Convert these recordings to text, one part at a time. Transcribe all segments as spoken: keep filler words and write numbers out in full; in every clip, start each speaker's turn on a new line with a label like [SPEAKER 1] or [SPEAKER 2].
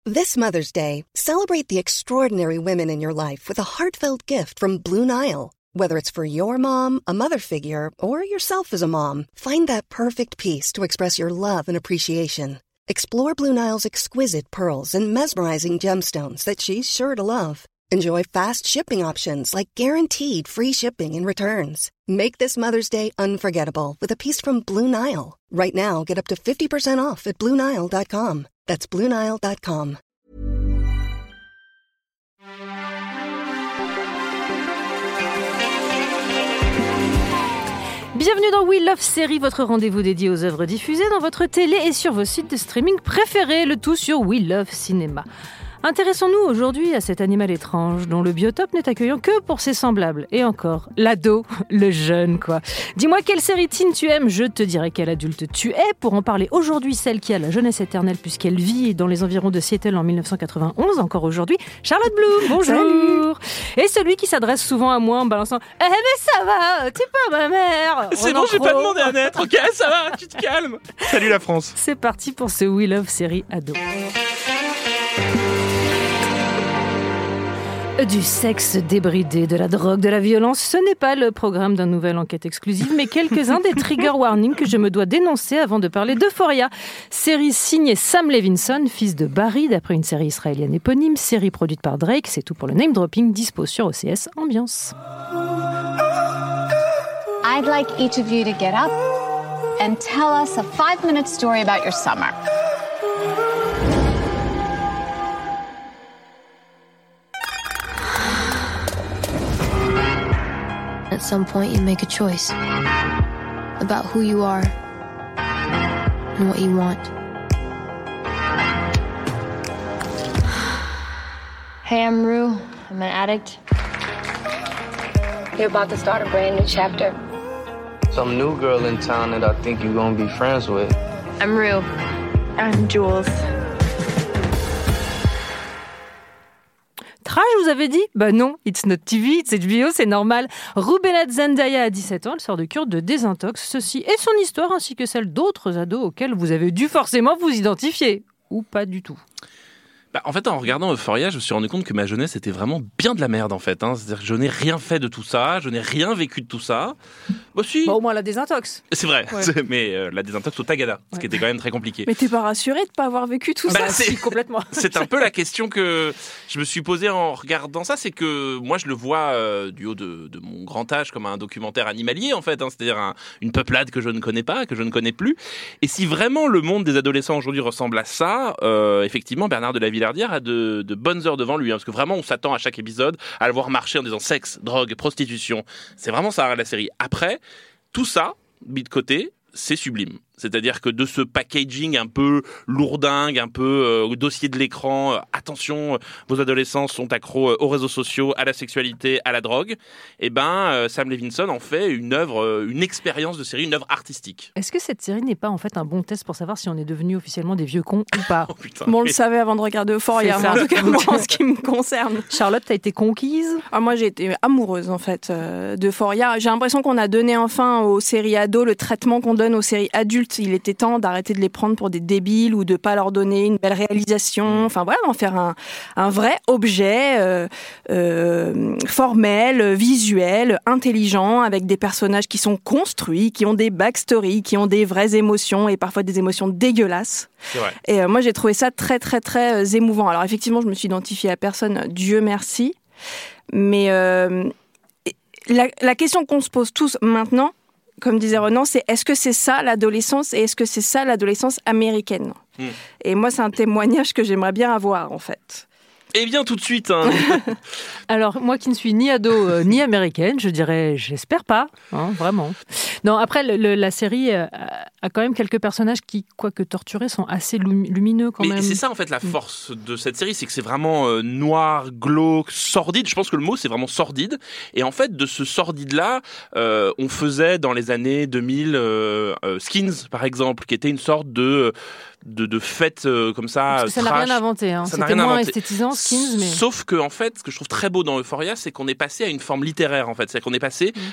[SPEAKER 1] This Mother's Day, celebrate the extraordinary women in your life with a heartfelt gift from Blue Nile. Whether it's for your mom, a mother figure, or yourself as a mom, find that perfect piece to express your love and appreciation. Explore Blue Nile's exquisite pearls and mesmerizing gemstones that she's sure to love. Enjoy fast shipping options like guaranteed free shipping and returns. Make this Mother's Day unforgettable with a piece from Blue Nile. Right now, get up to fifty percent off at blue nile dot com. That's blue nile dot com.
[SPEAKER 2] Bienvenue dans We Love Série, votre rendez-vous dédié aux œuvres diffusées dans votre télé et sur vos sites de streaming préférés, le tout sur We Love Cinéma. Intéressons-nous aujourd'hui à cet animal étrange dont le biotope n'est accueillant que pour ses semblables. Et encore, l'ado, le jeune quoi. Dis-moi quelle série teen tu aimes, je te dirai quel adulte tu es. Pour en parler aujourd'hui, celle qui a la jeunesse éternelle puisqu'elle vit dans les environs de Seattle en dix-neuf cent quatre-vingt-onze, encore aujourd'hui, Charlotte Bloom, bonjour.
[SPEAKER 3] Salut.
[SPEAKER 2] Et celui qui s'adresse souvent à moi en balançant « Eh mais ça va, t'es pas ma mère !»
[SPEAKER 3] C'est bon, j'ai pas demandé à naître, ok, ça va, tu te calmes. Salut la France.
[SPEAKER 2] C'est parti pour ce We Love Série ado. Du sexe débridé, de la drogue, de la violence, ce n'est pas le programme d'un nouvel enquête exclusive, mais quelques-uns des trigger warnings que je me dois dénoncer avant de parler d'Euphoria. Série signée Sam Levinson, fils de Barry, d'après une série israélienne éponyme, série produite par Drake, c'est tout pour le name dropping, dispo sur O C S Ambiance.
[SPEAKER 4] I'd like each of you to get up and tell us a five-minute story about your summer.
[SPEAKER 5] At some point, you make a choice about who you are and what you want.
[SPEAKER 6] Hey, I'm Rue. I'm an addict.
[SPEAKER 7] You're about to start a brand new chapter.
[SPEAKER 8] Some new girl in town that I think you're gonna be friends with.
[SPEAKER 6] I'm Rue.
[SPEAKER 9] I'm Jules.
[SPEAKER 2] Trash, vous avez dit ? Bah non, it's not T V, it's H B O, c'est normal. Rubella Zendaya a dix-sept ans, elle sort de cure de désintox. Ceci est son histoire ainsi que celle d'autres ados auxquels vous avez dû forcément vous identifier. Ou pas du tout.
[SPEAKER 3] Bah, en fait, en regardant Euphoria, je me suis rendu compte que ma jeunesse était vraiment bien de la merde, en fait. Hein. C'est-à-dire que je n'ai rien fait de tout ça, je n'ai rien vécu de tout ça. Bah, si.
[SPEAKER 2] Bah, au moins la désintox.
[SPEAKER 3] C'est vrai,
[SPEAKER 2] ouais.
[SPEAKER 3] c'est, mais euh, la désintox au Tagada,
[SPEAKER 2] ouais.
[SPEAKER 3] ce qui était quand même très compliqué.
[SPEAKER 9] Mais t'es pas rassuré de pas avoir vécu tout
[SPEAKER 3] bah,
[SPEAKER 9] ça
[SPEAKER 3] c'est...
[SPEAKER 2] Si, complètement.
[SPEAKER 3] C'est un peu la question que je me suis posée en regardant ça, c'est que moi je le vois euh, du haut de, de mon grand âge comme un documentaire animalier, en fait. Hein. C'est-à-dire un, une peuplade que je ne connais pas, que je ne connais plus. Et si vraiment le monde des adolescents aujourd'hui ressemble à ça, euh, effectivement, Bernard de la Villardière a de de bonnes heures devant lui, hein, parce que vraiment on s'attend à chaque épisode à le voir marcher en disant sexe, drogue, prostitution. C'est vraiment ça la série. Après, tout ça, mis de côté, c'est sublime. C'est-à-dire que de ce packaging un peu lourdingue, un peu euh, au dossier de l'écran, euh, attention, euh, vos adolescents sont accros euh, aux réseaux sociaux, à la sexualité, à la drogue, et ben euh, Sam Levinson en fait une œuvre, euh, une expérience de série, une œuvre artistique.
[SPEAKER 2] Est-ce que cette série n'est pas en fait un bon test pour savoir si on est devenu officiellement des vieux cons ou pas?
[SPEAKER 3] Oh, putain,
[SPEAKER 9] Bon, on
[SPEAKER 3] oui.
[SPEAKER 9] le savait avant de regarder Euphoria,
[SPEAKER 2] C'est
[SPEAKER 9] mais en
[SPEAKER 2] ça.
[SPEAKER 9] tout cas, moi, en ce qui me concerne.
[SPEAKER 2] Charlotte, t'as été conquise?
[SPEAKER 9] Ah, moi, j'ai été amoureuse, en fait, euh, d'Euphoria. J'ai l'impression qu'on a donné enfin aux séries ados le traitement qu'on donne aux séries adultes. Il était temps d'arrêter de les prendre pour des débiles ou de pas leur donner une belle réalisation. Enfin voilà, d'en faire un, un vrai objet euh, euh, formel, visuel, intelligent, avec des personnages qui sont construits, qui ont des backstories, qui ont des vraies émotions et parfois des émotions dégueulasses.
[SPEAKER 3] C'est vrai.
[SPEAKER 9] Et euh, moi, j'ai trouvé ça très très très euh, émouvant. Alors effectivement, je me suis identifiée à personne, Dieu merci. Mais euh, la, la question qu'on se pose tous maintenant, comme disait Renan, c'est est-ce que c'est ça l'adolescence et est-ce que c'est ça l'adolescence américaine ? mmh. Et moi, c'est un témoignage que j'aimerais bien avoir, en fait.
[SPEAKER 3] Eh bien, tout de suite. Hein.
[SPEAKER 2] Alors, moi qui ne suis ni ado euh, ni américaine, je dirais, j'espère pas, hein, vraiment. Non, après, le, le, la série euh, a quand même quelques personnages qui, quoique torturés, sont assez lumineux quand
[SPEAKER 3] Mais
[SPEAKER 2] même.
[SPEAKER 3] c'est ça, en fait, la force de cette série, c'est que c'est vraiment euh, noir, glauque, sordide. Je pense que le mot, c'est vraiment sordide. Et en fait, de ce sordide-là, euh, on faisait dans les années deux mille euh, euh, Skins, par exemple, qui était une sorte de... de, de fêtes euh, comme ça.
[SPEAKER 2] Parce que ça
[SPEAKER 3] trash.
[SPEAKER 2] n'a rien inventé. Hein.
[SPEAKER 3] Ça
[SPEAKER 2] C'était
[SPEAKER 3] n'a rien
[SPEAKER 2] moins
[SPEAKER 3] inventé.
[SPEAKER 2] esthétisant, Skins, mais...
[SPEAKER 3] Sauf que, en fait, ce que je trouve très beau dans Euphoria, c'est qu'on est passé à une forme littéraire, en fait. C'est qu'on est passé mmh. à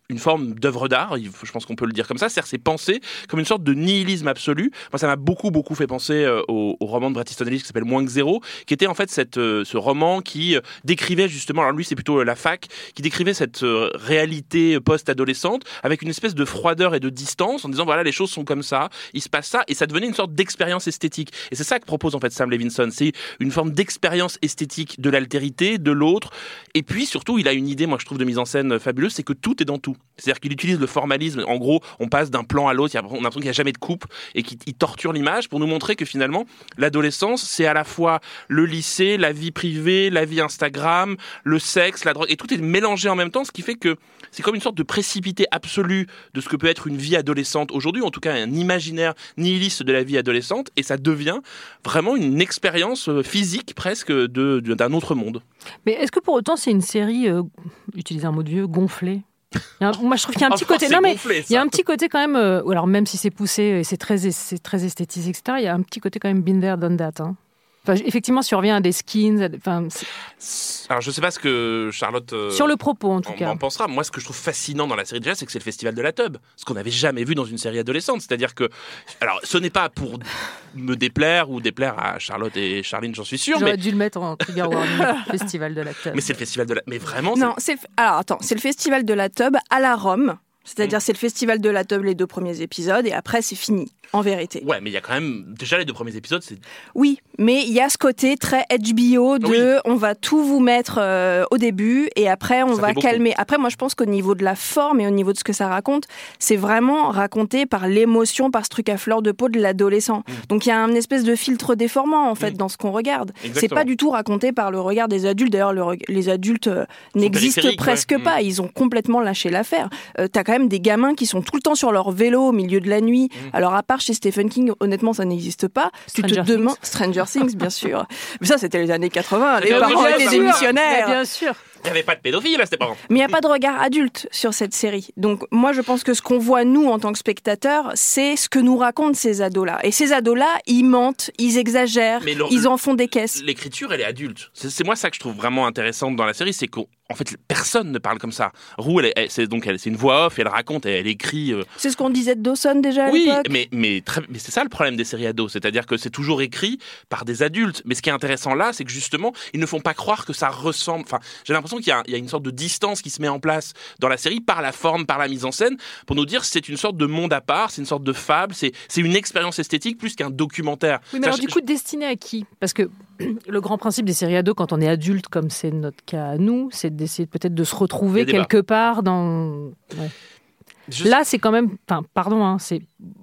[SPEAKER 3] une forme d'œuvre d'art, je pense qu'on peut le dire comme ça, c'est-à-dire c'est pensé comme une sorte de nihilisme absolu. Moi, ça m'a beaucoup, beaucoup fait penser euh, au, au roman de Bret Easton Ellis qui s'appelle Moins que zéro, qui était en fait cette, euh, ce roman qui euh, décrivait justement, alors lui c'est plutôt euh, la fac, qui décrivait cette euh, réalité post-adolescente avec une espèce de froideur et de distance en disant voilà, les choses sont comme ça, il se passe ça, et ça devenait une sorte d'expérience esthétique. Et c'est ça que propose en fait Sam Levinson, c'est une forme d'expérience esthétique de l'altérité, de l'autre, et puis surtout il a une idée, moi je trouve, de mise en scène fabuleuse, c'est que tout est dans tout. C'est-à-dire qu'il utilise le formalisme. En gros, on passe d'un plan à l'autre, on a l'impression qu'il n'y a jamais de coupe et qu'il torture l'image pour nous montrer que finalement, l'adolescence, c'est à la fois le lycée, la vie privée, la vie Instagram, le sexe, la drogue, et tout est mélangé en même temps, ce qui fait que c'est comme une sorte de précipité absolu de ce que peut être une vie adolescente aujourd'hui, en tout cas un imaginaire nihiliste de la vie adolescente, et ça devient vraiment une expérience physique presque de, de, d'un autre monde.
[SPEAKER 2] Mais est-ce que pour autant c'est une série, euh, utiliser un mot de vieux, gonflée? Un, moi je trouve qu'il y a un petit
[SPEAKER 3] Enfin,
[SPEAKER 2] côté non mais
[SPEAKER 3] gonflé,
[SPEAKER 2] il y a un petit côté quand même euh, alors même si c'est poussé et c'est très c'est très esthétisé, etc., il y a un petit côté quand même been there done that, hein. Enfin, effectivement, si on revient à des skins, à des, enfin,
[SPEAKER 3] alors je sais pas ce que Charlotte euh,
[SPEAKER 2] sur le propos en tout
[SPEAKER 3] en,
[SPEAKER 2] cas
[SPEAKER 3] en pensera. Moi, ce que je trouve fascinant dans la série déjà, c'est que c'est le festival de la tub, ce qu'on n'avait jamais vu dans une série adolescente. C'est-à-dire que, alors, ce n'est pas pour me déplaire ou déplaire à Charlotte et Charline, j'en suis sûr.
[SPEAKER 2] J'aurais
[SPEAKER 3] mais...
[SPEAKER 2] dû le mettre en trigger warning. Festival de la tub.
[SPEAKER 3] Mais c'est le festival de la, mais vraiment.
[SPEAKER 9] Non, c'est, c'est... alors attends, c'est le festival de la tub à la Rome. C'est-à-dire, mmh. c'est le festival de la tub les deux premiers épisodes et après, c'est fini, en vérité.
[SPEAKER 3] Ouais, mais il y a quand même... Déjà, les deux premiers épisodes, c'est...
[SPEAKER 9] Oui, mais il y a ce côté très H B O de oui. on va tout vous mettre euh, au début et après, on
[SPEAKER 3] ça
[SPEAKER 9] va calmer. Après, moi, je pense qu'au niveau de la forme et au niveau de ce que ça raconte, c'est vraiment raconté par l'émotion, par ce truc à fleur de peau de l'adolescent. Mmh. Donc, il y a un espèce de filtre déformant, en fait, mmh. dans ce qu'on regarde. Exactement. C'est pas du tout raconté par le regard des adultes. D'ailleurs, le re... les adultes euh, n'existent presque ouais. pas. Mmh. Ils ont complètement lâché l'affaire. Euh, t'as quand même des gamins qui sont tout le temps sur leur vélo au milieu de la nuit. Mmh. Alors à part chez Stephen King, honnêtement, ça n'existe pas.
[SPEAKER 2] Stranger
[SPEAKER 9] tu te demandes Stranger Things, bien sûr. Mais ça, c'était les années quatre-vingts. Les parents étaient des missionnaires.
[SPEAKER 2] Bien sûr.
[SPEAKER 3] Il n'y avait pas de pédophiles, là, c'était pas.
[SPEAKER 9] Mais il n'y a pas de regard adulte sur cette série. Donc, moi, je pense que ce qu'on voit, nous, en tant que spectateurs, c'est ce que nous racontent ces ados-là. Et ces ados-là, ils mentent, ils exagèrent, le, ils en font des caisses.
[SPEAKER 3] L'écriture, elle est adulte. C'est, c'est moi ça que je trouve vraiment intéressant dans la série, c'est qu'en fait, personne ne parle comme ça. Rue, elle, elle, c'est, donc, elle, c'est une voix off, elle raconte, elle, elle écrit... Euh...
[SPEAKER 9] C'est ce qu'on disait de Dawson, déjà, à
[SPEAKER 3] oui,
[SPEAKER 9] l'époque.
[SPEAKER 3] Oui, mais, mais, très, mais c'est ça le problème des séries ados. C'est-à-dire que c'est toujours écrit par des adultes. Mais ce qui est intéressant là, c'est que justement, ils ne font pas croire que ça ressemble... Enfin, j'ai l'impression qu'il y a, il y a une sorte de distance qui se met en place dans la série par la forme, par la mise en scène, pour nous dire que c'est une sorte de monde à part, c'est une sorte de fable, c'est, c'est une expérience esthétique plus qu'un documentaire.
[SPEAKER 2] Oui, mais
[SPEAKER 3] ça,
[SPEAKER 2] alors
[SPEAKER 3] je,
[SPEAKER 2] du coup,
[SPEAKER 3] je...
[SPEAKER 2] destiné à qui ? Parce que le grand principe des séries ados, quand on est adulte, comme c'est notre cas à nous, c'est d'essayer peut-être de se retrouver quelque part dans... Ouais. Je... Là, c'est quand même... Enfin, pardon, hein, c'est...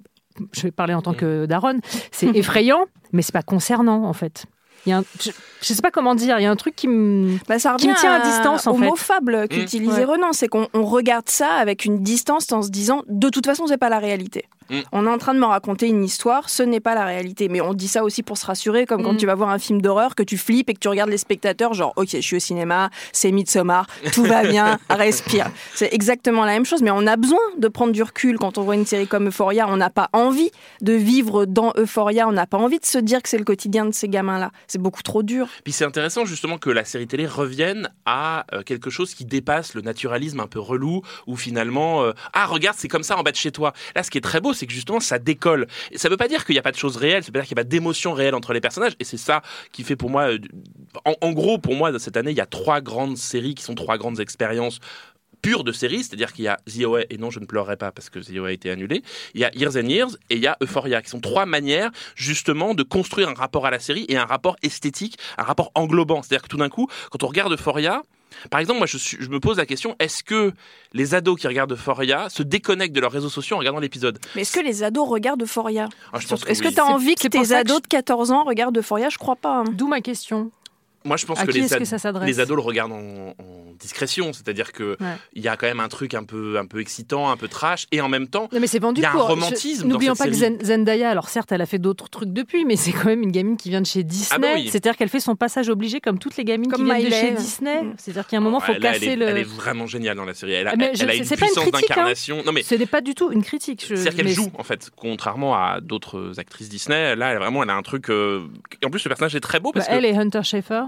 [SPEAKER 2] je vais parler en tant que daronne, c'est effrayant, mais c'est pas concernant, en fait. Il y a un, je ne sais pas comment dire, il y a un truc qui me,
[SPEAKER 9] bah, ça
[SPEAKER 2] qui me tient à, à distance, en
[SPEAKER 9] au
[SPEAKER 2] fait.
[SPEAKER 9] Au mot fable qu'utilisait mmh. Renan, c'est qu'on on regarde ça avec une distance en se disant, de toute façon, c'est pas la réalité. Mmh. On est en train de me raconter une histoire, ce n'est pas la réalité. Mais on dit ça aussi pour se rassurer, comme mmh. quand tu vas voir un film d'horreur, que tu flippes et que tu regardes les spectateurs, genre, ok, je suis au cinéma, c'est Midsommar, tout va bien, respire. C'est exactement la même chose, mais on a besoin de prendre du recul quand on voit une série comme Euphoria. On n'a pas envie de vivre dans Euphoria, on n'a pas envie de se dire que c'est le quotidien de ces gamins-là. C'est beaucoup trop dur.
[SPEAKER 3] Puis c'est intéressant justement que la série télé revienne à euh, quelque chose qui dépasse le naturalisme un peu relou, où finalement, euh, ah regarde, c'est comme ça en bas de chez toi. Là, ce qui est très beau, c'est que justement, ça décolle. Et ça veut pas dire qu'il n'y a pas de choses réelles, ça veut pas dire qu'il n'y a pas d'émotions réelles entre les personnages, et c'est ça qui fait pour moi, euh, en, en gros, pour moi, cette année, il y a trois grandes séries qui sont trois grandes expériences pure de série, c'est-à-dire qu'il y a The O A, et non, je ne pleurerai pas parce que The O A a été annulé, il y a Years and Years et il y a Euphoria, qui sont trois manières, justement, de construire un rapport à la série et un rapport esthétique, un rapport englobant. C'est-à-dire que tout d'un coup, quand on regarde Euphoria, par exemple, moi, je, suis, je me pose la question, est-ce que les ados qui regardent Euphoria se déconnectent de leurs réseaux sociaux en regardant l'épisode ?
[SPEAKER 9] Mais est-ce que les ados regardent Euphoria ?
[SPEAKER 3] ah, je pense que
[SPEAKER 9] Est-ce
[SPEAKER 3] oui.
[SPEAKER 9] que tu as envie
[SPEAKER 2] c'est,
[SPEAKER 9] que
[SPEAKER 2] c'est
[SPEAKER 9] tes ados
[SPEAKER 2] je...
[SPEAKER 9] de quatorze ans regardent Euphoria ? Je crois pas. Hein.
[SPEAKER 2] D'où ma question.
[SPEAKER 3] Moi, je pense
[SPEAKER 2] à
[SPEAKER 3] que,
[SPEAKER 2] qui
[SPEAKER 3] les,
[SPEAKER 2] est-ce
[SPEAKER 3] ad...
[SPEAKER 2] que ça s'adresse ?
[SPEAKER 3] les ados le regardent en, en discrétion, c'est-à-dire que il ouais. y a quand même un truc un peu, un peu excitant, un peu trash, et en même temps,
[SPEAKER 2] il y
[SPEAKER 3] a
[SPEAKER 2] pour...
[SPEAKER 3] un romantisme.
[SPEAKER 2] Je... N'oublions
[SPEAKER 3] dans cette
[SPEAKER 2] pas
[SPEAKER 3] série.
[SPEAKER 2] que Zendaya, alors certes, elle a fait d'autres trucs depuis, mais c'est quand même une gamine qui vient de chez Disney. Ah bah oui. C'est-à-dire qu'elle fait son passage obligé comme toutes les gamines
[SPEAKER 9] comme
[SPEAKER 2] qui viennent
[SPEAKER 9] Miley.
[SPEAKER 2] de chez Disney. Mmh. C'est-à-dire qu'il y a un moment, il faut
[SPEAKER 3] là,
[SPEAKER 2] casser
[SPEAKER 3] elle est,
[SPEAKER 2] le.
[SPEAKER 3] Elle est vraiment géniale dans la série. Elle a,
[SPEAKER 2] mais
[SPEAKER 3] elle
[SPEAKER 2] je,
[SPEAKER 3] a une
[SPEAKER 2] c'est
[SPEAKER 3] puissance
[SPEAKER 2] pas une critique,
[SPEAKER 3] d'incarnation.
[SPEAKER 2] Hein.
[SPEAKER 3] Non mais
[SPEAKER 2] ce n'est pas du tout une critique. Je...
[SPEAKER 3] C'est-à-dire qu'elle
[SPEAKER 2] mais...
[SPEAKER 3] joue en fait, contrairement à d'autres actrices Disney. Là, elle, vraiment, elle a un truc. Euh... En plus, le personnage est très beau parce
[SPEAKER 2] bah,
[SPEAKER 3] que
[SPEAKER 2] elle et Hunter Schafer.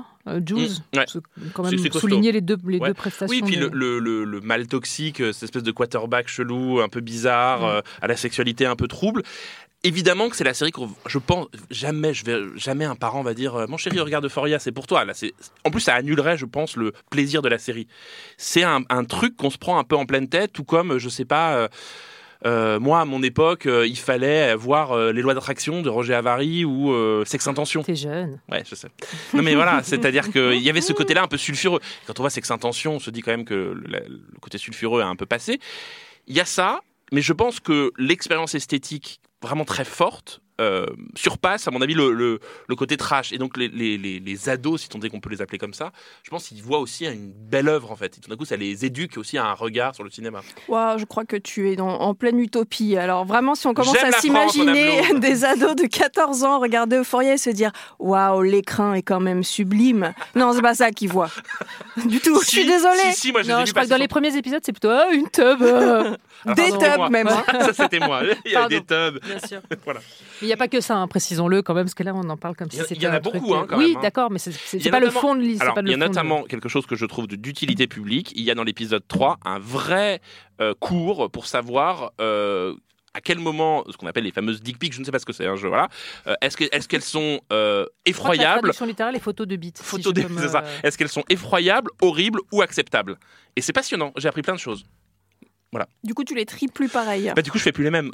[SPEAKER 2] euh, Jules,
[SPEAKER 3] mmh, ouais.
[SPEAKER 2] quand même
[SPEAKER 3] c'est, c'est
[SPEAKER 2] souligner les deux, les
[SPEAKER 3] ouais.
[SPEAKER 2] deux prestations.
[SPEAKER 3] Oui, puis
[SPEAKER 2] des...
[SPEAKER 3] le, le, le, le mal toxique, cette espèce de quarterback chelou, un peu bizarre, mmh. euh, à la sexualité un peu trouble. Évidemment que c'est la série que je pense jamais je vais jamais un parent va dire mon chéri regarde Euphoria, c'est pour toi là. C'est en plus ça annulerait je pense le plaisir de la série. C'est un, un truc qu'on se prend un peu en pleine tête, tout comme je sais pas euh, euh, moi à mon époque euh, il fallait voir euh, les lois d'attraction de Roger Avary ou euh, Sex Intention.
[SPEAKER 2] T'es jeune.
[SPEAKER 3] Ouais je sais. Non mais voilà, c'est-à-dire qu'il y avait ce côté-là un peu sulfureux. Quand on voit Sex Intention, on se dit quand même que le, le côté sulfureux a un peu passé. Il y a ça, mais je pense que l'expérience esthétique vraiment très forte, euh, surpasse à mon avis le, le, le côté trash. Et donc les, les, les, les ados, si tant est qu'on peut les appeler comme ça, je pense qu'ils voient aussi une belle œuvre en fait. Et tout d'un coup, ça les éduque aussi à un regard sur le cinéma.
[SPEAKER 9] Wow, je crois que tu es dans, en pleine utopie. Alors vraiment, si on commence
[SPEAKER 3] J'aime
[SPEAKER 9] à
[SPEAKER 3] la
[SPEAKER 9] s'imaginer
[SPEAKER 3] France,
[SPEAKER 9] des ados de quatorze ans regarder Euphoria et se dire waouh, l'écran est quand même sublime. Non, c'est pas ça qu'ils voient. Du tout,
[SPEAKER 3] si,
[SPEAKER 9] je suis désolée.
[SPEAKER 3] Si, si, moi, je
[SPEAKER 2] non,
[SPEAKER 3] les ai
[SPEAKER 2] je
[SPEAKER 3] vu
[SPEAKER 2] crois que dans
[SPEAKER 3] sur...
[SPEAKER 2] les premiers épisodes, c'est plutôt ah, une tub. Euh...
[SPEAKER 3] Alors,
[SPEAKER 9] des
[SPEAKER 3] pardon,
[SPEAKER 9] tubs
[SPEAKER 3] moi.
[SPEAKER 9] même.
[SPEAKER 3] Ça, c'était moi. Il y a des tubs.
[SPEAKER 2] Bien sûr.
[SPEAKER 3] Voilà.
[SPEAKER 2] Mais il n'y a pas que ça, hein, précisons-le quand même, parce que là, on en parle comme si c'était.
[SPEAKER 3] Il y en a
[SPEAKER 2] un
[SPEAKER 3] beaucoup,
[SPEAKER 2] truc...
[SPEAKER 3] hein, quand
[SPEAKER 2] oui,
[SPEAKER 3] même. Oui,
[SPEAKER 2] d'accord, mais c'est, c'est, c'est pas
[SPEAKER 3] notamment...
[SPEAKER 2] le fond de l'histoire.
[SPEAKER 3] Alors, il y a
[SPEAKER 2] le
[SPEAKER 3] notamment
[SPEAKER 2] de...
[SPEAKER 3] quelque chose que je trouve d'utilité publique. Il y a dans l'épisode trois un vrai euh, cours pour savoir. Euh, à quel moment, ce qu'on appelle les fameuses dick pics, je ne sais pas ce que c'est, hein, je, voilà. Euh, est-ce, que, est-ce qu'elles sont euh, effroyables ?
[SPEAKER 2] La traduction littérale, les photos de bites.
[SPEAKER 3] Photos
[SPEAKER 2] si
[SPEAKER 3] de...
[SPEAKER 2] me...
[SPEAKER 3] c'est ça. Est-ce qu'elles sont effroyables, horribles ou acceptables ? Et c'est passionnant, j'ai appris plein de choses. Voilà.
[SPEAKER 9] Du coup, tu les tries plus pareil.
[SPEAKER 3] Bah, du coup, je fais plus les mêmes.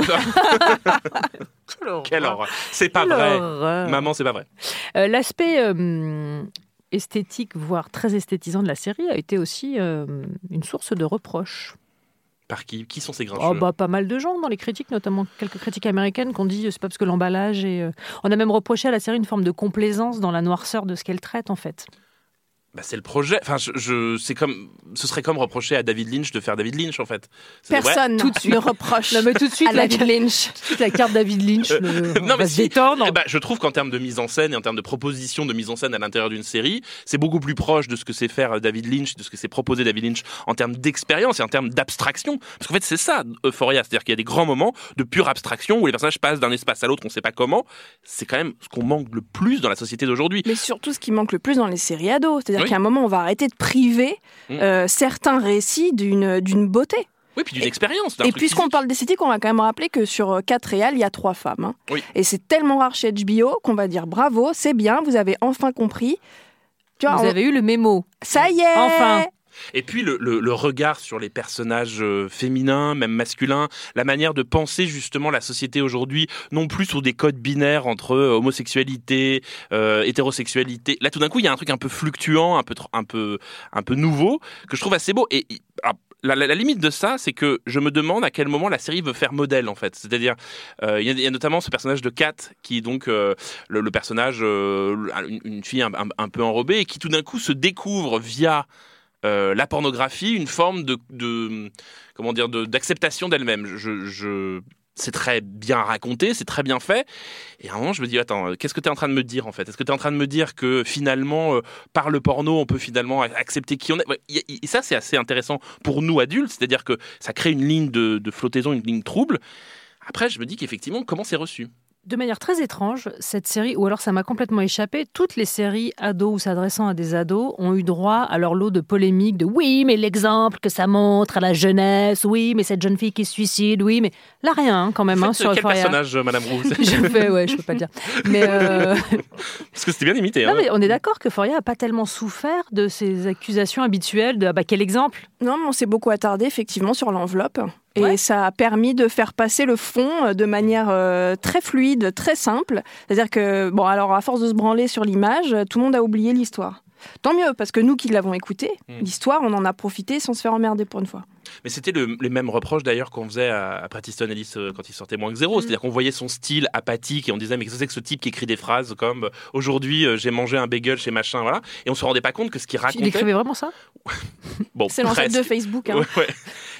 [SPEAKER 3] Quelle horreur. C'est pas
[SPEAKER 2] Quelle
[SPEAKER 3] vrai.
[SPEAKER 2] horreur.
[SPEAKER 3] Maman, c'est pas vrai.
[SPEAKER 2] Euh, l'aspect euh, esthétique, voire très esthétisant de la série a été aussi euh, une source de reproches.
[SPEAKER 3] Par qui ? Qui sont ces grincheux ?
[SPEAKER 2] Oh, bah, pas mal de gens dans les critiques, notamment quelques critiques américaines qui ont dit c'est pas parce que l'emballage est... Euh... On a même reproché à la série une forme de complaisance dans la noirceur de ce qu'elle traite en fait.
[SPEAKER 3] Bah, c'est le projet. Enfin, je, je, c'est comme, ce serait comme reprocher à David Lynch de faire David Lynch, en fait. C'est
[SPEAKER 9] Personne
[SPEAKER 3] ouais,
[SPEAKER 9] tout de suite. ne reproche
[SPEAKER 2] non, mais tout de suite,
[SPEAKER 9] à
[SPEAKER 2] la,
[SPEAKER 9] David Lynch.
[SPEAKER 2] Tout de suite, la carte David Lynch
[SPEAKER 3] euh,
[SPEAKER 2] le,
[SPEAKER 3] non, mais
[SPEAKER 2] va
[SPEAKER 3] si,
[SPEAKER 2] se détendre.
[SPEAKER 3] Eh ben, je trouve qu'en termes de mise en scène et en termes de proposition de mise en scène à l'intérieur d'une série, c'est beaucoup plus proche de ce que c'est faire David Lynch, de ce que c'est proposer David Lynch en termes d'expérience et en termes d'abstraction. Parce qu'en fait, c'est ça, Euphoria. C'est-à-dire qu'il y a des grands moments de pure abstraction où les personnages passent d'un espace à l'autre, on ne sait pas comment. C'est quand même ce qu'on manque le plus dans la société d'aujourd'hui.
[SPEAKER 9] Mais surtout, ce qui manque le plus dans les séries ados. C'est-à-dire
[SPEAKER 3] oui.
[SPEAKER 9] qu'à un moment, on va arrêter de priver mmh. euh, certains récits d'une, d'une beauté.
[SPEAKER 3] Oui, puis d'une expérience.
[SPEAKER 9] Et puisqu'on parle d'esthétique, on va quand même rappeler que sur quatre réals, il y a trois femmes. Hein.
[SPEAKER 3] Oui.
[SPEAKER 9] Et c'est tellement rare chez H B O qu'on va dire bravo, c'est bien, vous avez enfin compris.
[SPEAKER 2] Tu vois, vous on... avez eu le mémo.
[SPEAKER 9] Ça y est.
[SPEAKER 2] Enfin.
[SPEAKER 3] Et puis le, le, le regard sur les personnages euh, féminins, même masculins, la manière de penser justement la société aujourd'hui, non plus sur des codes binaires entre euh, homosexualité, euh, hétérosexualité. Là, tout d'un coup, il y a un truc un peu fluctuant, un peu, un peu, un peu nouveau, que je trouve assez beau. Et alors, La, la, la limite de ça, c'est que je me demande à quel moment la série veut faire modèle, en fait. C'est-à-dire, euh, il y, y a notamment ce personnage de Kat, qui est donc euh, le, le personnage, euh, une, une fille un, un, un peu enrobée, et qui tout d'un coup se découvre via euh, la pornographie une forme de, de comment dire, de, d'acceptation d'elle-même. Je, je, c'est très bien raconté, c'est très bien fait. Et à un moment, je me dis, attends, qu'est-ce que tu es en train de me dire, en fait ? Est-ce que tu es en train de me dire que, finalement, euh, par le porno, on peut finalement accepter qui on est ? Et ça, c'est assez intéressant pour nous, adultes. C'est-à-dire que ça crée une ligne de, de flottaison, une ligne trouble. Après, je me dis qu'effectivement, comment c'est reçu ?
[SPEAKER 2] De manière très étrange, cette série, ou alors ça m'a complètement échappé, toutes les séries ados ou s'adressant à des ados ont eu droit à leur lot de polémiques, de oui, mais l'exemple que ça montre à la jeunesse, oui, mais cette jeune fille qui se suicide, oui, mais là rien hein, quand même. Hein, sur
[SPEAKER 3] quel
[SPEAKER 2] Euphoria.
[SPEAKER 3] Personnage, Madame Roux ?
[SPEAKER 2] Je fais, ouais, je peux pas le dire. Mais euh...
[SPEAKER 3] Parce que c'était bien imité.
[SPEAKER 2] Non,
[SPEAKER 3] hein.
[SPEAKER 2] mais on est d'accord que Euphoria n'a pas tellement souffert de ces accusations habituelles de ah bah quel exemple ?
[SPEAKER 9] Non, mais on s'est beaucoup attardé effectivement sur l'enveloppe. Et
[SPEAKER 2] ouais.
[SPEAKER 9] ça a permis de faire passer le fond de manière euh, très fluide, très simple. C'est-à-dire que, bon, alors à force de se branler sur l'image, tout le monde a oublié l'histoire. Tant mieux, parce que nous qui l'avons écouté, mmh. l'histoire, on en a profité sans se faire emmerder pour une fois.
[SPEAKER 3] Mais c'était le, les mêmes reproches d'ailleurs qu'on faisait à, à Bret Easton Ellis euh, quand il sortait Moins que Zéro. Mmh. C'est-à-dire qu'on voyait son style apathique et on disait mais qu'est-ce que c'est que ce type qui écrit des phrases comme « Aujourd'hui, euh, j'ai mangé un bagel chez machin », voilà. Et on se rendait pas compte que ce qu'il racontait...
[SPEAKER 2] Il écrivait vraiment ça ?
[SPEAKER 3] Bon,
[SPEAKER 9] c'est l'ancêtre de Facebook. Hein.
[SPEAKER 3] Ouais, ouais.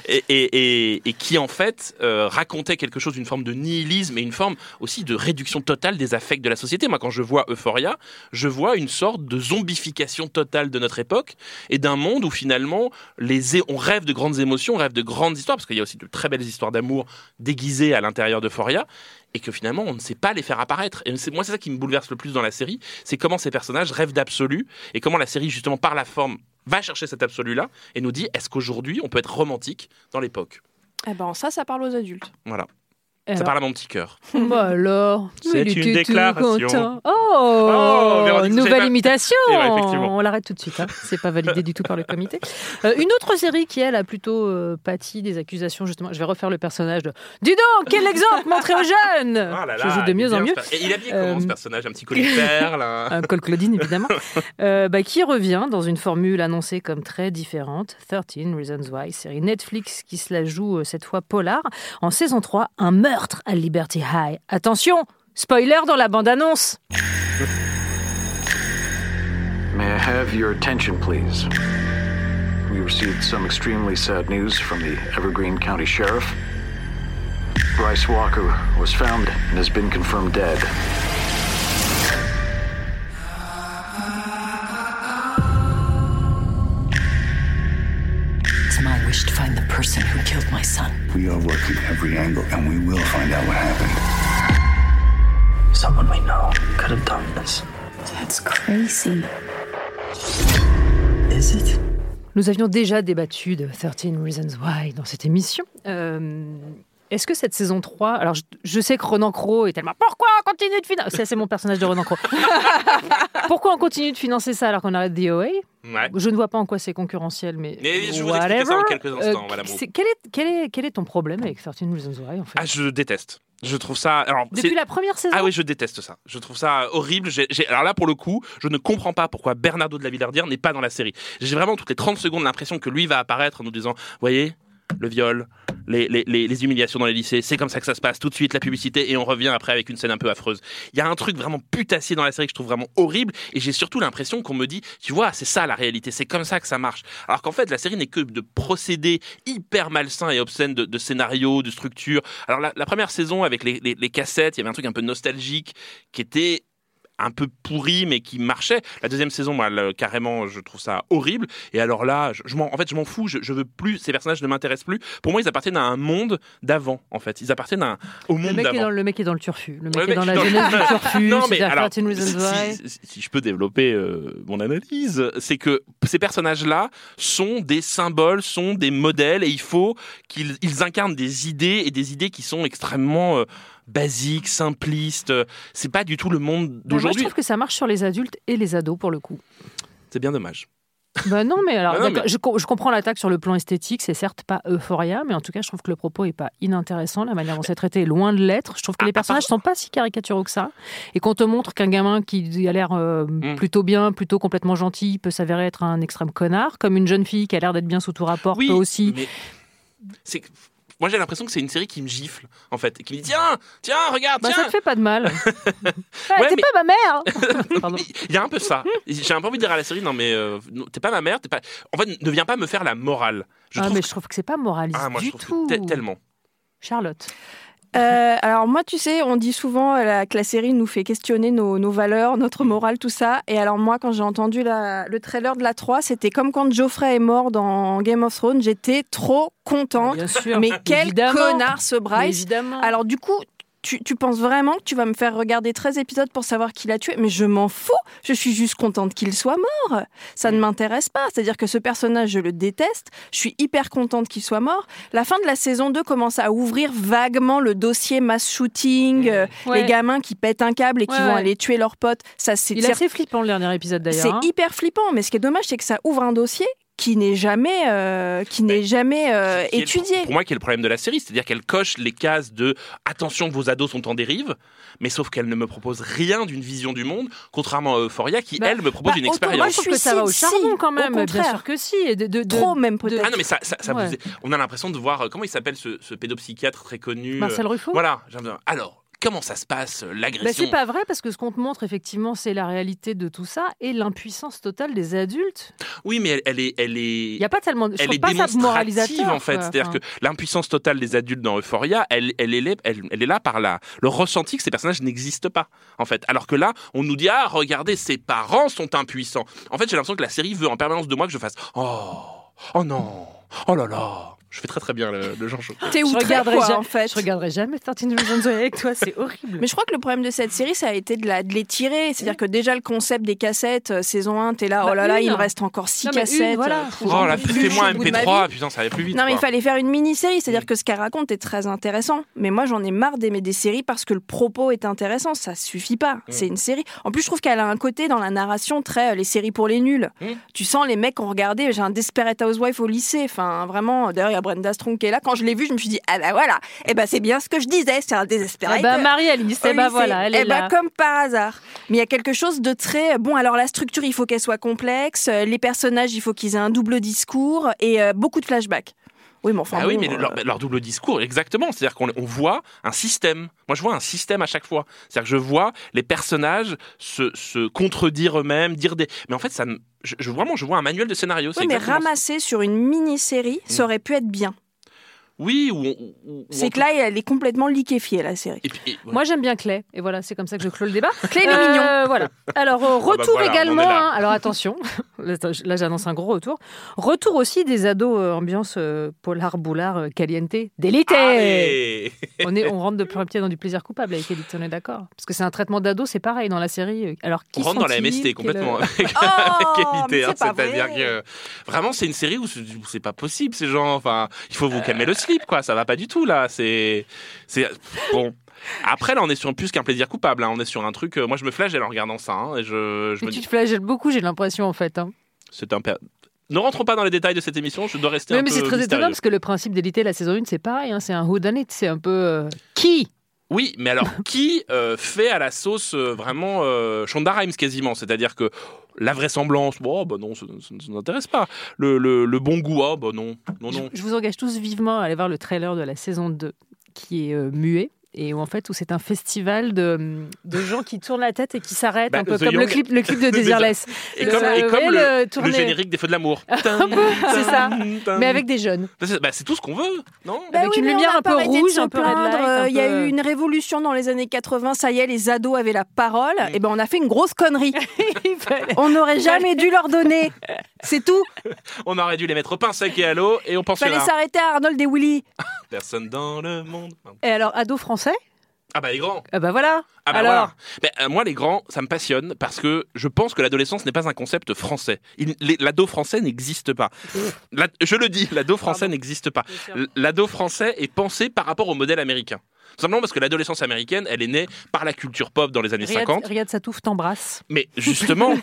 [SPEAKER 3] et, et, et, et qui en fait euh, racontait quelque chose d'une forme de nihilisme et une forme aussi de réduction totale des affects de la société. Moi, quand je vois Euphoria, je vois une sorte de zombification totale de notre époque et d'un monde où finalement les é- on rêve de grandes émotions, on rêve de grandes histoires, parce qu'il y a aussi de très belles histoires d'amour déguisées à l'intérieur d'Euphoria, et que finalement on ne sait pas les faire apparaître. Et c'est, moi, c'est ça qui me bouleverse le plus dans la série, c'est comment ces personnages rêvent d'absolu et comment la série, justement, par la forme, va chercher cet absolu-là et nous dit, est-ce qu'aujourd'hui on peut être romantique dans l'époque ?
[SPEAKER 9] Eh ben ça, ça parle aux adultes.
[SPEAKER 3] Voilà.
[SPEAKER 2] Alors.
[SPEAKER 3] Ça parle à mon petit cœur.
[SPEAKER 2] Bah alors,
[SPEAKER 3] c'est
[SPEAKER 2] il
[SPEAKER 3] une
[SPEAKER 2] était tout
[SPEAKER 3] déclaration.
[SPEAKER 2] content. Oh,
[SPEAKER 3] Oh, Véronique,
[SPEAKER 2] nouvelle
[SPEAKER 3] pas...
[SPEAKER 2] imitation.
[SPEAKER 3] Eh ben, effectivement.
[SPEAKER 2] On l'arrête tout de suite. Hein. C'est pas validé du tout par le comité. Euh, une autre série qui elle a plutôt euh, pâti des accusations justement. Je vais refaire le personnage de. Dis donc, quel exemple montré aux jeunes.
[SPEAKER 3] Oh là là,
[SPEAKER 2] je joue de mieux en mieux.
[SPEAKER 3] Et il a bien comment euh... ce personnage, un petit collier de perles. Un,
[SPEAKER 2] un col Claudine évidemment. euh, bah, qui revient dans une formule annoncée comme très différente. thirteen Reasons Why, série Netflix qui se la joue euh, cette fois polar. En saison trois, un meurtre à Liberty High. Attention, spoiler dans la bande-annonce.
[SPEAKER 10] May I have your attention, please? We received some extremely sad news from the Evergreen County Sheriff. Bryce Walker was found and has been confirmed dead.
[SPEAKER 11] It's my wish to find the person who killed my son.
[SPEAKER 12] We are working every angle, and we will find out what happened.
[SPEAKER 11] Someone we know could have done this.
[SPEAKER 5] That's crazy.
[SPEAKER 11] Is it?
[SPEAKER 2] Nous avions déjà débattu de thirteen Reasons Why dans cette émission. Euh, est-ce que cette saison trois... Alors, je, je sais que Ronan Crowe est tellement... Pourquoi on continue de financer... Ça, c'est mon personnage de Ronan Crowe. Pourquoi on continue de financer ça alors qu'on arrête D O A ?
[SPEAKER 3] Ouais.
[SPEAKER 2] Je ne vois pas en quoi c'est concurrentiel, mais,
[SPEAKER 3] mais je vous
[SPEAKER 2] whatever.
[SPEAKER 3] expliquer ça en quelques instants.
[SPEAKER 2] Euh,
[SPEAKER 3] voilà,
[SPEAKER 2] c'est, quel, est, quel, est, quel est ton problème avec thirteen Reasons Why, en fait ?
[SPEAKER 3] Ah, je déteste. Je trouve ça... Alors,
[SPEAKER 2] Depuis
[SPEAKER 3] c'est...
[SPEAKER 2] la première saison ?
[SPEAKER 3] Ah oui, je déteste ça. Je trouve ça horrible. J'ai, j'ai... Alors là, pour le coup, je ne comprends pas pourquoi Bernardo de la Villardière n'est pas dans la série. J'ai vraiment toutes les trente secondes l'impression que lui va apparaître en nous disant « Voyez, le viol, les, les, les, les humiliations dans les lycées, c'est comme ça que ça se passe. Tout de suite, la publicité, et on revient après avec une scène un peu affreuse. » Il y a un truc vraiment putassier dans la série que je trouve vraiment horrible, et j'ai surtout l'impression qu'on me dit « Tu vois, c'est ça la réalité, c'est comme ça que ça marche. » Alors qu'en fait, la série n'est que de procédés hyper malsains et obscènes de, de scénarios, de structures. Alors la, la première saison, avec les, les, les cassettes, il y avait un truc un peu nostalgique qui était... un peu pourri mais qui marchait. La deuxième saison, moi, le, carrément, je trouve ça horrible. Et alors là, je, je m'en, en fait, je m'en fous. Je, je veux plus. Ces personnages ne m'intéressent plus. Pour moi, ils appartiennent à un monde d'avant. En fait, ils appartiennent à un, au monde
[SPEAKER 2] le mec
[SPEAKER 3] d'avant.
[SPEAKER 2] Est dans, le mec est dans le turfu. Le mec
[SPEAKER 3] ouais,
[SPEAKER 2] est dans la
[SPEAKER 3] dans...
[SPEAKER 2] jeunesse du turfu.
[SPEAKER 3] Non, mais alors,
[SPEAKER 2] si,
[SPEAKER 3] si, si je peux développer euh, mon analyse, c'est que ces personnages-là sont des symboles, sont des modèles, et il faut qu'ils ils incarnent des idées et des idées qui sont extrêmement euh, basique, simpliste. C'est pas du tout le monde d'aujourd'hui.
[SPEAKER 2] Moi, je trouve que ça marche sur les adultes et les ados, pour le coup.
[SPEAKER 3] C'est bien dommage.
[SPEAKER 2] Bah non, mais alors,
[SPEAKER 3] bah non, mais...
[SPEAKER 2] Je, je comprends l'attaque sur le plan esthétique, c'est certes pas Euphoria, mais en tout cas, je trouve que le propos est pas inintéressant, la manière dont c'est traité est loin de l'être. Je trouve que ah, les personnages sont pas si caricaturaux que ça, et qu'on te montre qu'un gamin qui a l'air euh, mm. plutôt bien, plutôt complètement gentil, peut s'avérer être un extrême connard, comme une jeune fille qui a l'air d'être bien sous tout rapport,
[SPEAKER 3] oui,
[SPEAKER 2] peut aussi...
[SPEAKER 3] Mais... C'est... Moi, j'ai l'impression que c'est une série qui me gifle, en fait, et qui me dit tiens, tiens, regarde,
[SPEAKER 2] bah,
[SPEAKER 3] tiens.
[SPEAKER 2] Ça te fait pas de mal. ah,
[SPEAKER 3] ouais,
[SPEAKER 2] t'es
[SPEAKER 3] mais...
[SPEAKER 2] pas ma mère.
[SPEAKER 3] Il y a un peu ça. J'ai un peu envie de dire à la série non mais euh, t'es pas ma mère, t'es pas. En fait, ne viens pas me faire la morale.
[SPEAKER 2] Je ah, mais que... je trouve que c'est pas moraliste
[SPEAKER 3] ah, moi,
[SPEAKER 2] du
[SPEAKER 3] je trouve
[SPEAKER 2] tout.
[SPEAKER 3] Que t- tellement.
[SPEAKER 2] Charlotte.
[SPEAKER 9] Euh, alors moi, tu sais, on dit souvent euh, que la série nous fait questionner nos, nos valeurs, notre morale, tout ça. Et alors moi, quand j'ai entendu la, le trailer de la trois, c'était comme quand Geoffrey est mort dans Game of Thrones. J'étais trop contente.
[SPEAKER 2] Bien sûr,
[SPEAKER 9] mais quel
[SPEAKER 2] évidemment.
[SPEAKER 9] connard ce Bryce.
[SPEAKER 2] Mais évidemment.
[SPEAKER 9] Alors du coup... Tu, tu penses vraiment que tu vas me faire regarder treize épisodes pour savoir qui l'a tué ? Mais je m'en fous. Je suis juste contente qu'il soit mort. Ça ne m'intéresse pas. C'est-à-dire que ce personnage, je le déteste. Je suis hyper contente qu'il soit mort. La fin de la saison deux commence à ouvrir vaguement le dossier mass shooting, euh, ouais. les gamins qui pètent un câble et qui ouais, vont ouais. aller tuer leurs potes. Ça, c'est
[SPEAKER 2] Il est assez flippant le dernier épisode d'ailleurs.
[SPEAKER 9] C'est
[SPEAKER 2] hein.
[SPEAKER 9] hyper flippant. Mais ce qui est dommage, c'est que ça ouvre un dossier qui n'est jamais, euh, qui n'est jamais euh, qui étudié.
[SPEAKER 3] Le, pour moi, qui est le problème de la série, c'est-à-dire qu'elle coche les cases de « attention, vos ados sont en dérive », mais sauf qu'elle ne me propose rien d'une vision du monde, contrairement à Euphoria, qui, bah, elle, me propose bah, une expérience.
[SPEAKER 2] Moi, je trouve que ça va au charbon quand même,
[SPEAKER 9] au
[SPEAKER 2] bien sûr que si. Et de, de, de,
[SPEAKER 9] Trop même peut-être.
[SPEAKER 3] Ah non, mais ça, ça, ça ouais. vous est... on a l'impression de voir, comment il s'appelle ce, ce pédopsychiatre très connu
[SPEAKER 2] Marcel Ruffo.
[SPEAKER 3] Voilà. Alors, comment ça se passe,
[SPEAKER 2] Bah,
[SPEAKER 3] l'agression.
[SPEAKER 2] c'est pas vrai parce que ce qu'on te montre effectivement c'est la réalité de tout ça et l'impuissance totale des adultes.
[SPEAKER 3] Oui, mais elle, elle est, elle est.
[SPEAKER 2] Il y a pas tellement. Je
[SPEAKER 3] Elle
[SPEAKER 2] trouve
[SPEAKER 3] est
[SPEAKER 2] pas ça
[SPEAKER 3] démonstrative
[SPEAKER 2] moralisateur.
[SPEAKER 3] en fait,
[SPEAKER 2] quoi.
[SPEAKER 3] c'est-à-dire
[SPEAKER 2] Enfin,
[SPEAKER 3] que l'impuissance totale des adultes dans Euphoria, elle, elle, est, elle, elle est là par la, le ressenti que ces personnages n'existent pas en fait. Alors que là, on nous dit ah regardez, ses parents sont impuissants. En fait, j'ai l'impression que la série veut en permanence de moi que je fasse oh oh non oh là là. Je fais très très bien le, le Jean Chaud.
[SPEAKER 9] T'es
[SPEAKER 2] je
[SPEAKER 9] outré,
[SPEAKER 2] regarderai
[SPEAKER 9] quoi,
[SPEAKER 2] ja-
[SPEAKER 9] en fait.
[SPEAKER 2] Je regarderai jamais thirteen Reasons Why avec toi, c'est horrible.
[SPEAKER 9] Mais je crois que le problème de cette série, ça a été de, la, de les tirer. C'est-à-dire que déjà, le concept des cassettes, euh, saison un, t'es là,
[SPEAKER 2] Bah,
[SPEAKER 9] oh là là,
[SPEAKER 2] une.
[SPEAKER 9] il me reste encore six
[SPEAKER 2] Non, mais une,
[SPEAKER 9] cassettes.
[SPEAKER 2] voilà.
[SPEAKER 9] euh,
[SPEAKER 2] Oh,
[SPEAKER 3] Oh la
[SPEAKER 9] j'en peux plus,
[SPEAKER 3] fais-moi
[SPEAKER 9] je
[SPEAKER 3] un
[SPEAKER 9] suis au bout
[SPEAKER 3] M P
[SPEAKER 9] de ma
[SPEAKER 3] trois,
[SPEAKER 9] vie.
[SPEAKER 3] putain ça allait plus vite.
[SPEAKER 9] Non, mais il
[SPEAKER 3] quoi.
[SPEAKER 9] fallait faire une mini-série. C'est-à-dire que ce qu'elle raconte est très intéressant. Mais moi, j'en ai marre d'aimer des séries parce que le propos est intéressant. Ça suffit pas. C'est une série. En plus, je trouve qu'elle a un côté dans la narration très euh, les séries pour les nuls.
[SPEAKER 3] Mm.
[SPEAKER 9] Tu sens les mecs ont regardé. J'ai un Desperate Housewife au lycée. Enfin, vraiment. D'ailleurs, il y a Brenda Strong qui est là. Quand je l'ai vu, je me suis dit, ah bah voilà. Eh ben, c'est bien ce que je disais. C'est un Desperate.
[SPEAKER 2] Eh ben, Marie-Alice,
[SPEAKER 9] au
[SPEAKER 2] eh ben
[SPEAKER 9] lycée.
[SPEAKER 2] voilà, elle
[SPEAKER 9] Eh
[SPEAKER 2] est
[SPEAKER 9] ben,
[SPEAKER 2] là.
[SPEAKER 9] comme par hasard. Mais il y a quelque chose de très bon. Alors la structure, il faut qu'elle soit complexe. Euh, Les personnages, il faut qu'ils aient un double discours et euh, beaucoup de flashbacks. Oui, mais enfin.
[SPEAKER 3] Ah oui,
[SPEAKER 9] bon,
[SPEAKER 3] mais
[SPEAKER 9] euh,
[SPEAKER 3] leur, leur double discours, exactement. C'est-à-dire qu'on on voit un système. Moi, je vois un système à chaque fois. C'est-à-dire que je vois les personnages se, se contredire eux-mêmes, dire des. Mais en fait, ça, me- je, je- vraiment, je vois un manuel de scénario.
[SPEAKER 9] Oui,
[SPEAKER 3] c'est
[SPEAKER 9] mais
[SPEAKER 3] exactement ça.
[SPEAKER 9] ramasser sur une mini-série, ça aurait pu être bien.
[SPEAKER 3] Oui, ou. ou- ou- ou en
[SPEAKER 9] C'est que
[SPEAKER 3] tout-
[SPEAKER 9] là, elle est complètement liquéfiée, la série.
[SPEAKER 3] Et puis, et- ouais.
[SPEAKER 2] Moi j'aime bien Clay et voilà c'est comme ça que je clôt le débat.
[SPEAKER 9] Clay, il est mignon.
[SPEAKER 2] Voilà. Alors euh, retour
[SPEAKER 3] bah voilà, on
[SPEAKER 2] également.
[SPEAKER 3] en est là.
[SPEAKER 2] hein. Alors attention, là j'annonce un gros retour. Retour aussi des ados euh, ambiance euh, polar boulard euh, caliente d'élite.
[SPEAKER 3] Allez
[SPEAKER 2] On est on rentre de plein pied dans du plaisir coupable avec Elite, on est d'accord. Parce que c'est un traitement d'ado, c'est pareil dans la série. Alors qui
[SPEAKER 3] On rentre dans la
[SPEAKER 2] sont-ils
[SPEAKER 3] M S T
[SPEAKER 2] Quel-
[SPEAKER 3] complètement avec,
[SPEAKER 9] Oh,
[SPEAKER 3] avec
[SPEAKER 9] mais
[SPEAKER 3] Elite, hein.
[SPEAKER 9] c'est pas
[SPEAKER 3] C'est-à-dire
[SPEAKER 9] vrai.
[SPEAKER 3] que vraiment c'est une série où c'est, où c'est pas possible ces gens. Enfin, il faut vous calmer le slip quoi. Ça va pas du tout là. C'est c'est bon. Après là on est sur plus qu'un plaisir coupable. Hein. On est sur un truc. euh, moi je me flagelle en regardant ça. Hein, et je, je
[SPEAKER 2] Et
[SPEAKER 3] me
[SPEAKER 2] tu
[SPEAKER 3] dis
[SPEAKER 2] te flagelles beaucoup, j'ai l'impression en fait. hein.
[SPEAKER 3] c'est un. per- Ne rentrons pas dans les détails de cette émission. Je dois rester
[SPEAKER 2] Oui,
[SPEAKER 3] un
[SPEAKER 2] mais
[SPEAKER 3] peu
[SPEAKER 2] c'est très étonnant
[SPEAKER 3] mystérieux.
[SPEAKER 2] parce que le principe d'Élite, la saison un, c'est pareil. hein, c'est un whodunit, c'est un peu euh, qui
[SPEAKER 3] Oui, mais alors, qui euh, fait à la sauce euh, vraiment euh, Shonda Rhimes quasiment. C'est-à-dire que la vraisemblance, bon, bah non, ça ne nous intéresse pas. Le, le, le bon goût, ah, bah non, non, non.
[SPEAKER 2] Je, je vous engage tous vivement à aller voir le trailer de la saison deux qui est euh, muet. Et où, en fait, où c'est un festival de, de gens qui tournent la tête et qui s'arrêtent,
[SPEAKER 3] Bah,
[SPEAKER 2] un peu
[SPEAKER 3] The
[SPEAKER 2] comme le
[SPEAKER 3] Young-
[SPEAKER 2] clip, le clip de Desireless.
[SPEAKER 3] Et
[SPEAKER 2] Le-
[SPEAKER 3] comme, et
[SPEAKER 2] vous
[SPEAKER 3] comme
[SPEAKER 2] voyez
[SPEAKER 3] le,
[SPEAKER 2] le
[SPEAKER 3] le
[SPEAKER 2] tourné-
[SPEAKER 3] générique des Feux de l'amour.
[SPEAKER 2] Un peu, c'est ça. Mais avec des jeunes.
[SPEAKER 3] C'est, bah, c'est tout ce qu'on veut, non
[SPEAKER 9] Bah
[SPEAKER 2] Avec
[SPEAKER 9] oui,
[SPEAKER 2] une
[SPEAKER 9] mais on
[SPEAKER 2] lumière
[SPEAKER 9] a
[SPEAKER 2] un peu
[SPEAKER 9] pas arrêté de
[SPEAKER 2] rouge,
[SPEAKER 9] se
[SPEAKER 2] un peu red
[SPEAKER 9] plaindre.
[SPEAKER 2] light, un
[SPEAKER 9] Euh, Il y a
[SPEAKER 2] peu-
[SPEAKER 9] eu une révolution dans les années quatre-vingts. Ça y est, les ados avaient la parole. Et ben, on a fait une grosse connerie.
[SPEAKER 2] Il fallait-
[SPEAKER 9] On n'aurait jamais dû leur donner. C'est tout.
[SPEAKER 3] On aurait dû les mettre au pain sec et à l'eau et on
[SPEAKER 9] Il
[SPEAKER 3] pensait
[SPEAKER 9] fallait
[SPEAKER 3] là.
[SPEAKER 9] s'arrêter à Arnold et Willy.
[SPEAKER 3] Personne dans le monde.
[SPEAKER 2] Et alors, ado français
[SPEAKER 3] Ah bah les grands.
[SPEAKER 2] Ah bah voilà.
[SPEAKER 3] Ah bah
[SPEAKER 2] alors,
[SPEAKER 3] voilà. Ben, euh, moi, les grands, ça me passionne parce que je pense que l'adolescence n'est pas un concept français. Il- les- L'ado français n'existe pas. La- je le dis, l'ado français
[SPEAKER 2] Pardon.
[SPEAKER 3] n'existe pas. L- L'ado français est pensé par rapport au modèle américain. Tout simplement parce que l'adolescence américaine, elle est née par la culture pop dans les années
[SPEAKER 2] Riyad,
[SPEAKER 3] cinquante.
[SPEAKER 2] Riyad Satouf t'embrasse.
[SPEAKER 3] Mais justement,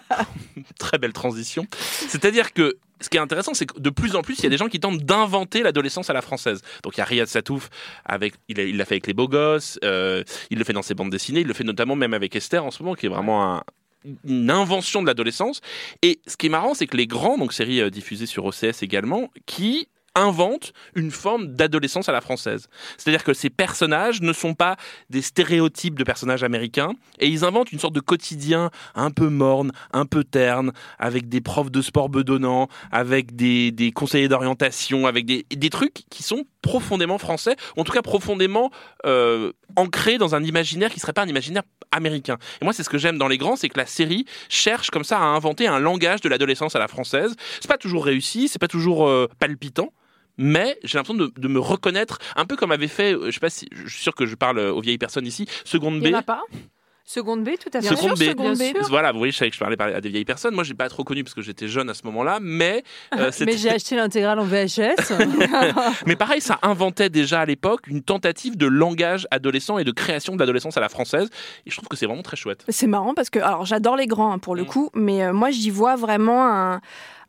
[SPEAKER 3] très belle transition. C'est-à-dire que ce qui est intéressant, c'est que de plus en plus, il y a des gens qui tentent d'inventer l'adolescence à la française. Donc il y a Riyad Satouf, avec, il a- il l'a fait avec Les Beaux Gosses, euh, il le fait dans ses bandes dessinées, il le fait notamment même avec Esther en ce moment, qui est vraiment un- une invention de l'adolescence. Et ce qui est marrant, c'est que Les Grands, donc série euh, diffusée sur O C S également, qui invente une forme d'adolescence à la française. C'est-à-dire que ces personnages ne sont pas des stéréotypes de personnages américains et ils inventent une sorte de quotidien un peu morne, un peu terne, avec des profs de sport bedonnants, avec des, des conseillers d'orientation, avec des, des trucs qui sont profondément français, ou en tout cas profondément euh, ancrés dans un imaginaire qui serait pas un imaginaire américain. Et moi, c'est ce que j'aime dans Les Grands, c'est que la série cherche comme ça à inventer un langage de l'adolescence à la française. C'est pas toujours réussi, c'est pas toujours euh, palpitant, mais j'ai l'impression de, de me reconnaître, un peu comme avait fait, euh, je sais pas si, je suis sûr que je parle aux vieilles personnes ici, Seconde B.
[SPEAKER 2] Il n'y en a pas Seconde B, tout à fait.
[SPEAKER 3] Seconde B.
[SPEAKER 2] Seconde B.
[SPEAKER 3] Voilà, vous voyez, je savais que je parlais à des vieilles personnes. Moi, j'ai pas trop connu parce que j'étais jeune à ce moment-là, mais euh, c'était-
[SPEAKER 2] Mais j'ai acheté l'intégrale en V H S.
[SPEAKER 3] mais pareil, ça inventait déjà à l'époque une tentative de langage adolescent et de création de l'adolescence à la française. Et je trouve que c'est vraiment très chouette.
[SPEAKER 9] C'est marrant parce que, alors j'adore Les Grands hein, pour le coup, mais euh, moi j'y vois vraiment un,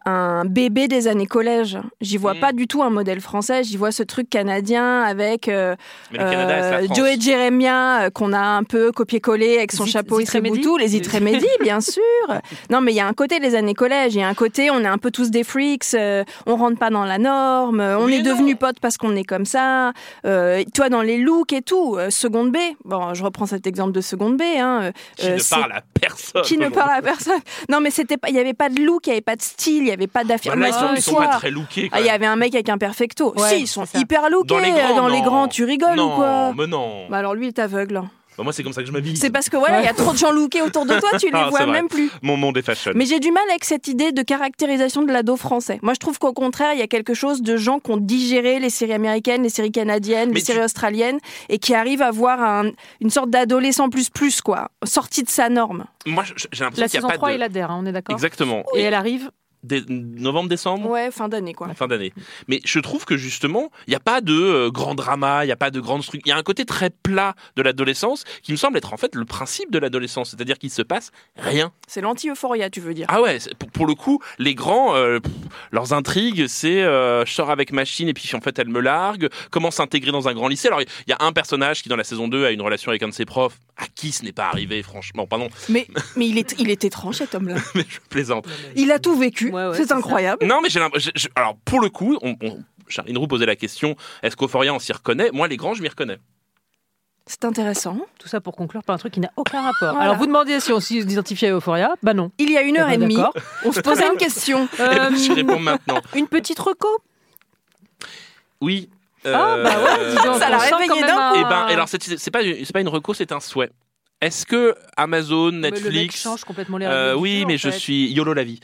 [SPEAKER 9] un bébé des années collège. J'y vois
[SPEAKER 3] mmh.
[SPEAKER 9] pas du tout un modèle français. J'y vois ce truc canadien avec euh,
[SPEAKER 3] Mais le Canada, c'est la
[SPEAKER 9] euh,
[SPEAKER 3] France.
[SPEAKER 9] Joey Jeremiah euh, qu'on a un peu copié-collé avec son
[SPEAKER 2] Zit-
[SPEAKER 9] chapeau et ses
[SPEAKER 2] Zitremédy.
[SPEAKER 9] boutous. Les Zitremédy, bien sûr. Non, mais il y a un côté des années collège. Il y a un côté, on est un peu tous des freaks. Euh, on rentre pas dans la norme. On
[SPEAKER 3] Oui
[SPEAKER 9] est
[SPEAKER 3] et
[SPEAKER 9] devenus
[SPEAKER 3] non.
[SPEAKER 9] potes parce qu'on est comme ça. Euh, toi, dans les looks et tout. Euh, seconde B. Bon, je reprends cet exemple de seconde B. Hein.
[SPEAKER 3] Qui
[SPEAKER 9] Euh,
[SPEAKER 3] ne
[SPEAKER 9] c'est-
[SPEAKER 3] parle à personne.
[SPEAKER 9] qui ne parle à personne. Non, mais c'était pas, il y avait pas de look, il y avait pas de style, il y avait pas
[SPEAKER 3] Bah là,
[SPEAKER 9] d'affirmation
[SPEAKER 3] ils sont,
[SPEAKER 9] de
[SPEAKER 3] ils sont
[SPEAKER 9] soi.
[SPEAKER 3] pas très lookés. quand
[SPEAKER 9] Ah, il y
[SPEAKER 3] même.
[SPEAKER 9] avait un mec avec un perfecto.
[SPEAKER 2] Ouais,
[SPEAKER 9] si, ils sont
[SPEAKER 2] c'est ça.
[SPEAKER 9] hyper lookés.
[SPEAKER 3] Dans les grands,
[SPEAKER 9] dans les
[SPEAKER 3] non.
[SPEAKER 9] grands, tu rigoles
[SPEAKER 3] non,
[SPEAKER 9] ou quoi?
[SPEAKER 3] mais non.
[SPEAKER 9] Bah alors lui, il est aveugle.
[SPEAKER 3] Bah, moi, c'est comme ça que je m'habille.
[SPEAKER 9] C'est parce que voilà, il y a trop de gens lookés autour de toi, tu les
[SPEAKER 3] Ah,
[SPEAKER 9] vois
[SPEAKER 3] c'est vrai.
[SPEAKER 9] même plus.
[SPEAKER 3] Mon monde est fashion.
[SPEAKER 9] Mais j'ai du mal avec cette idée de caractérisation de l'ado français. Moi, je trouve qu'au contraire, il y a quelque chose de gens qui ont digéré les séries américaines, les séries canadiennes,
[SPEAKER 3] Mais
[SPEAKER 9] les
[SPEAKER 3] tu-
[SPEAKER 9] séries australiennes, et qui arrivent à avoir un- une sorte d'adolescent plus plus, quoi, sorti de sa norme.
[SPEAKER 3] Moi, j'ai j'ai l'impression
[SPEAKER 2] La
[SPEAKER 3] qu'il n'y
[SPEAKER 2] saison
[SPEAKER 3] a pas
[SPEAKER 2] trois,
[SPEAKER 3] de...
[SPEAKER 2] il adhère, hein, on est d'accord.
[SPEAKER 3] Exactement.
[SPEAKER 2] Et elle arrive.
[SPEAKER 3] Dé- novembre, décembre
[SPEAKER 9] Ouais, fin d'année, quoi.
[SPEAKER 3] Fin d'année. Mais je trouve que justement, il n'y a pas de euh, grand drama, il n'y a pas de grandes trucs. Il y a un côté très plat de l'adolescence qui me semble être en fait le principe de l'adolescence. C'est-à-dire qu'il se passe rien.
[SPEAKER 9] C'est l'anti-euphoria, tu veux dire.
[SPEAKER 3] Ah ouais, c'est- pour, pour le coup, les grands, euh, pff, leurs intrigues, c'est euh, je sors avec machine et puis en fait elle me largue. Comment s'intégrer dans un grand lycée? Alors il y a un personnage qui dans la saison deux a une relation avec un de ses profs, à qui ce n'est pas arrivé, franchement, pardon,
[SPEAKER 9] Mais, mais il, est, il est étrange, cet homme-là.
[SPEAKER 3] mais je plaisante.
[SPEAKER 9] Il a tout vécu.
[SPEAKER 2] Ouais, ouais,
[SPEAKER 9] c'est
[SPEAKER 2] c'est
[SPEAKER 9] incroyable.
[SPEAKER 3] Non, mais j'ai l'impression. je- je- Alors pour le coup, on, on, Charline Roux posait la question est-ce qu'Euphoria on s'y reconnaît? Moi, les grands, je m'y reconnais.
[SPEAKER 9] C'est intéressant.
[SPEAKER 2] Tout ça pour conclure par un truc qui n'a aucun rapport.
[SPEAKER 9] Voilà.
[SPEAKER 2] Alors vous demandiez si on s'identifie à Euphoria. Bah non.
[SPEAKER 9] Il y a une heure
[SPEAKER 2] Eh
[SPEAKER 9] et
[SPEAKER 2] ben,
[SPEAKER 9] demie,
[SPEAKER 2] d'accord.
[SPEAKER 9] on se posait une question.
[SPEAKER 3] Eh ben, je réponds maintenant.
[SPEAKER 2] Une petite reco.
[SPEAKER 3] Oui.
[SPEAKER 2] Ah bah ouais, dis donc,
[SPEAKER 9] Ça l'a
[SPEAKER 2] on sent
[SPEAKER 9] réveillé
[SPEAKER 2] quand même
[SPEAKER 9] d'un
[SPEAKER 2] un-
[SPEAKER 3] Et ben, alors c'est c'est pas c'est pas une reco, c'est un souhait. Est-ce que Amazon,
[SPEAKER 2] Mais le mec
[SPEAKER 3] Netflix,
[SPEAKER 2] change complètement les
[SPEAKER 3] euh,
[SPEAKER 2] règles du
[SPEAKER 3] oui,
[SPEAKER 2] jeu,
[SPEAKER 3] mais
[SPEAKER 2] en
[SPEAKER 3] je
[SPEAKER 2] fait.
[SPEAKER 3] suis YOLO la vie.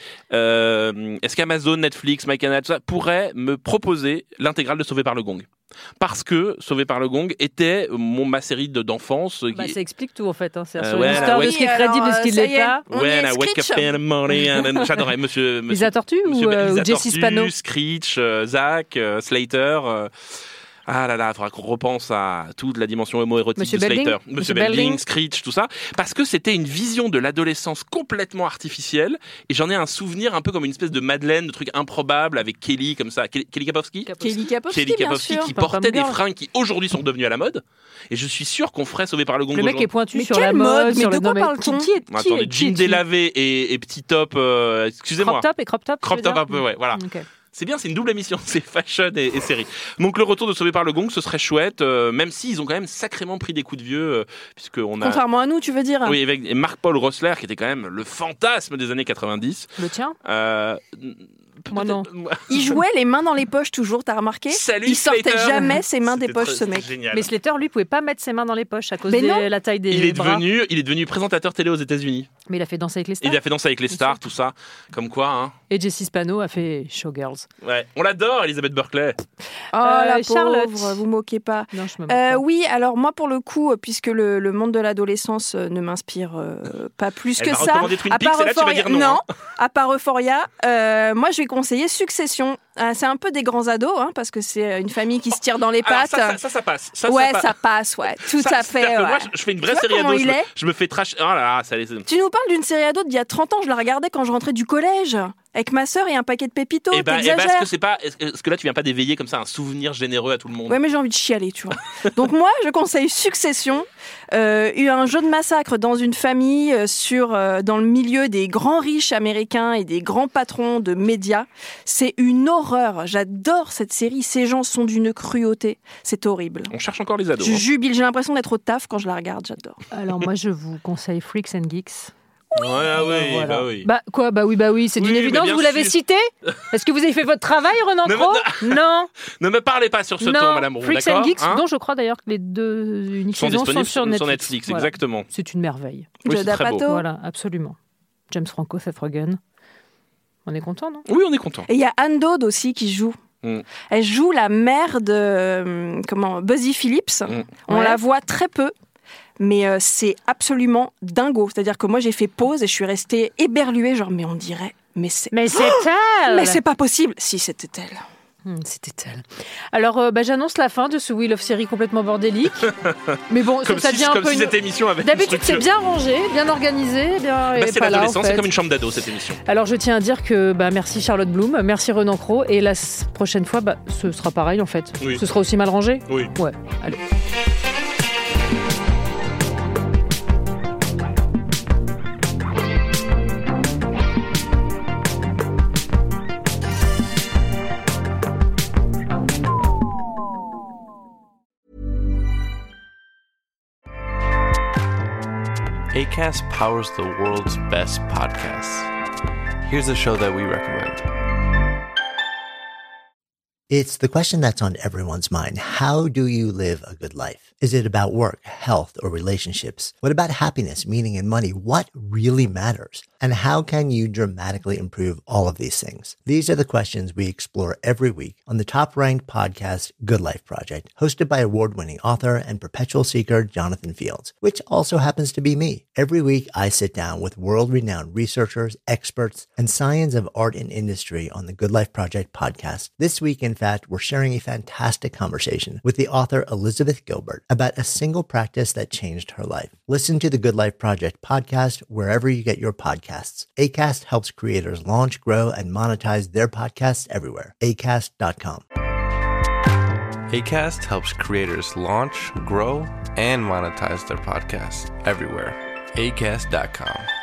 [SPEAKER 3] Euh, Est-ce qu'Amazon, Netflix, MyCanal, tout ça pourrait me proposer l'intégrale de Sauvé par le Gong? Parce que Sauvé par le Gong était mon ma série de- d'enfance.
[SPEAKER 2] Bah,
[SPEAKER 3] qui-
[SPEAKER 2] ça explique tout en fait. Hein. C'est
[SPEAKER 3] Euh,
[SPEAKER 2] sur
[SPEAKER 3] ouais,
[SPEAKER 2] une
[SPEAKER 3] la
[SPEAKER 2] histoire de
[SPEAKER 3] web-
[SPEAKER 2] ce qui est
[SPEAKER 9] Oui,
[SPEAKER 2] crédible et ce
[SPEAKER 9] alors,
[SPEAKER 2] qui
[SPEAKER 9] ça
[SPEAKER 2] l'est
[SPEAKER 9] y est.
[SPEAKER 2] pas.
[SPEAKER 9] On y
[SPEAKER 3] Ouais,
[SPEAKER 9] est,
[SPEAKER 3] la Wake Up
[SPEAKER 9] Screech.
[SPEAKER 3] in the morning. and- J'adorais Monsieur. monsieur
[SPEAKER 2] Lisa Tortue ou,
[SPEAKER 3] Monsieur
[SPEAKER 2] euh, ou
[SPEAKER 3] Lisa
[SPEAKER 2] Jesse
[SPEAKER 3] Tortue,
[SPEAKER 2] Spano?
[SPEAKER 3] Screech, euh, Zach, euh, Slater. euh, Ah là là, il faudra qu'on repense à toute la dimension homo-érotique
[SPEAKER 2] Monsieur
[SPEAKER 3] de Slater.
[SPEAKER 2] Belding
[SPEAKER 3] Monsieur
[SPEAKER 2] Monsieur
[SPEAKER 3] Belding,
[SPEAKER 2] Belding
[SPEAKER 3] Screech, tout ça. Parce que c'était une vision de l'adolescence complètement artificielle. Et j'en ai un souvenir un peu comme une espèce de Madeleine, de truc improbable avec Kelly, comme ça. Kelly, Kelly Kapowski
[SPEAKER 9] Kelly Kapowski,
[SPEAKER 3] Kelly
[SPEAKER 9] bien
[SPEAKER 3] Kapowski
[SPEAKER 9] sûr.
[SPEAKER 3] qui
[SPEAKER 2] Pom Pom
[SPEAKER 3] portait des
[SPEAKER 2] Girl.
[SPEAKER 3] fringues qui aujourd'hui sont devenues à la mode. Et je suis sûr qu'on ferait Sauvé par le Gong
[SPEAKER 2] Le mec
[SPEAKER 3] aujourd'hui.
[SPEAKER 2] est pointu
[SPEAKER 9] Mais
[SPEAKER 2] sur
[SPEAKER 9] quelle
[SPEAKER 2] la
[SPEAKER 9] mode
[SPEAKER 2] mode,
[SPEAKER 9] Mais
[SPEAKER 2] sur
[SPEAKER 9] de
[SPEAKER 2] le
[SPEAKER 9] quoi
[SPEAKER 2] non, mais
[SPEAKER 9] parle-t-on
[SPEAKER 2] qui, qui est, qui est-
[SPEAKER 3] Attendez,
[SPEAKER 2] qui est-
[SPEAKER 3] jean délavé et, et petit top. euh, excusez-moi.
[SPEAKER 2] Crop top et crop top.
[SPEAKER 3] Crop
[SPEAKER 2] tu veux
[SPEAKER 3] top
[SPEAKER 2] dire
[SPEAKER 3] un peu, ouais, voilà.
[SPEAKER 2] Ok.
[SPEAKER 3] C'est bien, c'est une double émission, c'est fashion et, et série. Donc le retour de Sauvé par le Gong, ce serait chouette, euh, même s'ils ont quand même sacrément pris des coups de vieux, euh, puisqu'on a...
[SPEAKER 9] Contrairement à nous, tu veux dire?
[SPEAKER 3] Oui, avec et Marc-Paul Rossler, qui était quand même le fantasme des années quatre-vingt-dix.
[SPEAKER 2] Le tien?
[SPEAKER 3] Euh,
[SPEAKER 2] Moi, non.
[SPEAKER 9] Il jouait les mains dans les poches toujours, t'as remarqué?
[SPEAKER 3] Salut,
[SPEAKER 9] Il sortait
[SPEAKER 3] Slater.
[SPEAKER 9] jamais ses mains des
[SPEAKER 3] C'était
[SPEAKER 9] poches,
[SPEAKER 3] très-
[SPEAKER 9] ce mec.
[SPEAKER 3] c'était génial.
[SPEAKER 2] Mais Slater, lui, pouvait pas mettre ses mains dans les poches à cause
[SPEAKER 9] Mais
[SPEAKER 2] de
[SPEAKER 9] non.
[SPEAKER 2] la taille des
[SPEAKER 3] il est
[SPEAKER 2] bras.
[SPEAKER 3] devenu, il est devenu présentateur télé aux États-Unis.
[SPEAKER 2] Mais il a fait danser avec les stars.
[SPEAKER 3] Il a fait danser avec les stars, tout ça. Comme quoi, hein.
[SPEAKER 2] Et Jesse Spano a fait Showgirls.
[SPEAKER 3] Ouais, on l'adore, Elisabeth Berkley.
[SPEAKER 9] Oh,
[SPEAKER 2] Euh,
[SPEAKER 9] la
[SPEAKER 2] Charlotte.
[SPEAKER 9] pauvre, vous moquez pas.
[SPEAKER 2] Non, je me moque
[SPEAKER 9] Euh,
[SPEAKER 2] pas.
[SPEAKER 9] oui, alors moi pour le coup, puisque le, le monde de l'adolescence euh, ne m'inspire euh, pas plus
[SPEAKER 3] Elle
[SPEAKER 9] que
[SPEAKER 3] va
[SPEAKER 9] ça,
[SPEAKER 3] recommander Twin
[SPEAKER 9] à
[SPEAKER 3] Peaks,
[SPEAKER 9] part
[SPEAKER 3] et là, tu vas
[SPEAKER 9] Euphoria,
[SPEAKER 3] dire non, hein.
[SPEAKER 9] à part Euphoria, euh, moi je vais conseiller Succession. Euh, c'est un peu des grands ados, hein, parce que c'est une famille qui se tire dans les
[SPEAKER 3] Alors,
[SPEAKER 9] pattes.
[SPEAKER 3] ça, ça, ça, ça passe. Ça,
[SPEAKER 9] ouais,
[SPEAKER 3] ça, passe.
[SPEAKER 9] ça passe, ouais, tout
[SPEAKER 3] Ça,
[SPEAKER 9] à
[SPEAKER 3] c'est-à-dire
[SPEAKER 9] fait.
[SPEAKER 3] que
[SPEAKER 9] Ouais.
[SPEAKER 3] Moi, je, je fais une vraie
[SPEAKER 9] Tu vois
[SPEAKER 3] série
[SPEAKER 9] comment
[SPEAKER 3] ado. Je
[SPEAKER 9] il
[SPEAKER 3] me,
[SPEAKER 9] est
[SPEAKER 3] je me fais trash. Oh là là, ça allait.
[SPEAKER 9] Tu nous parles d'une série ado d'il y a trente ans, je la regardais quand je rentrais du collège, avec ma sœur et un paquet de pépitos,
[SPEAKER 3] Et bah, eh
[SPEAKER 9] t'exagères.
[SPEAKER 3] ben, est-ce que c'est pas, est-ce que, est-ce que là tu viens pas d'éveiller comme ça un souvenir généreux à tout le monde?
[SPEAKER 9] Ouais, mais j'ai envie de chialer, tu vois. Donc moi, je conseille Succession. Euh, eu un jeu de massacre dans une famille euh, sur euh, dans le milieu des grands riches américains et des grands patrons de médias. C'est une horreur. J'adore cette série. Ces gens sont d'une cruauté. C'est horrible.
[SPEAKER 3] On cherche encore les ados.
[SPEAKER 9] Je
[SPEAKER 3] hein.
[SPEAKER 9] jubile. J'ai l'impression d'être au taf quand je la regarde. J'adore.
[SPEAKER 2] Alors moi, je vous conseille Freaks and Geeks.
[SPEAKER 3] Ouais, ah oui,
[SPEAKER 2] Voilà.
[SPEAKER 3] bah oui.
[SPEAKER 2] Bah quoi? Bah oui, bah oui, c'est
[SPEAKER 3] Oui,
[SPEAKER 2] d'une
[SPEAKER 3] mais
[SPEAKER 2] évidence.
[SPEAKER 3] bien
[SPEAKER 2] Vous l'avez
[SPEAKER 3] sûr.
[SPEAKER 2] cité? Est-ce que vous avez fait votre travail, Renan
[SPEAKER 3] Ne-
[SPEAKER 2] Cros? Non.
[SPEAKER 3] Ne me parlez pas sur ce ton,
[SPEAKER 2] Non.
[SPEAKER 3] Madame Roux,
[SPEAKER 2] Freaks
[SPEAKER 3] d'accord
[SPEAKER 2] and Geeks,
[SPEAKER 3] hein
[SPEAKER 2] dont je crois d'ailleurs que les deux uniques
[SPEAKER 3] sont
[SPEAKER 2] saisons sont
[SPEAKER 3] disponibles
[SPEAKER 2] sur Netflix.
[SPEAKER 3] Netflix,
[SPEAKER 2] Voilà.
[SPEAKER 3] exactement.
[SPEAKER 2] C'est une merveille.
[SPEAKER 3] Oui, c'est
[SPEAKER 9] Judd
[SPEAKER 3] très beau.
[SPEAKER 9] Apatow.
[SPEAKER 2] Voilà, absolument. James Franco, Seth Rogen. On est content, non?
[SPEAKER 3] Oui, on est content.
[SPEAKER 9] Et il y a Anne Dode aussi qui joue.
[SPEAKER 3] Mm.
[SPEAKER 9] Elle joue la mère de euh, comment Buzzy Phillips.
[SPEAKER 3] Mm.
[SPEAKER 9] On
[SPEAKER 2] Ouais.
[SPEAKER 9] la voit très peu. Mais euh, c'est absolument dingo. C'est-à-dire que moi, j'ai fait pause et je suis restée éberluée. Genre, mais on dirait... Mais c'est
[SPEAKER 2] Mais c'est elle.
[SPEAKER 9] mais c'est pas possible. Si, c'était elle.
[SPEAKER 2] Mmh, c'était elle. Alors, euh, bah, j'annonce la fin de ce Wheel of Série complètement bordélique. Mais bon,
[SPEAKER 3] comme
[SPEAKER 2] ça
[SPEAKER 3] si,
[SPEAKER 2] devient un
[SPEAKER 3] comme
[SPEAKER 2] peu
[SPEAKER 3] si
[SPEAKER 2] une...
[SPEAKER 3] cette émission avait
[SPEAKER 2] D'habitude, c'est bien rangé, bien organisé. Bien...
[SPEAKER 3] Bah, c'est
[SPEAKER 2] pas
[SPEAKER 3] l'adolescence,
[SPEAKER 2] là, en fait.
[SPEAKER 3] c'est comme une chambre d'ado, cette émission.
[SPEAKER 2] Alors, je tiens à dire que bah, merci Charlotte Bloom, merci Renan Cros. Et la s- prochaine fois, bah, ce sera pareil, en fait.
[SPEAKER 3] Oui.
[SPEAKER 2] Ce sera aussi mal rangé.
[SPEAKER 3] Oui.
[SPEAKER 2] Ouais, allez.
[SPEAKER 13] Acast powers the world's best podcasts. Here's a show that we recommend.
[SPEAKER 14] It's the question that's on everyone's mind. How do you live a good life? Is it about work, health, or relationships? What about happiness, meaning, and money? What really matters? And how can you dramatically improve all of these things? These are the questions we explore every week on the top-ranked podcast, Good Life Project, hosted by award-winning author and perpetual seeker Jonathan Fields, which also happens to be me. Every week, I sit down with world-renowned researchers, experts, and science of art and industry on the Good Life Project podcast. This week, in fact, we're sharing a fantastic conversation with the author Elizabeth Gilbert about a single practice that changed her life. Listen to the Good Life Project podcast wherever you get your podcasts. Acast helps creators launch, grow, and monetize their podcasts everywhere. acast dot com.
[SPEAKER 13] Acast helps creators launch, grow, and monetize their podcasts everywhere. acast dot com.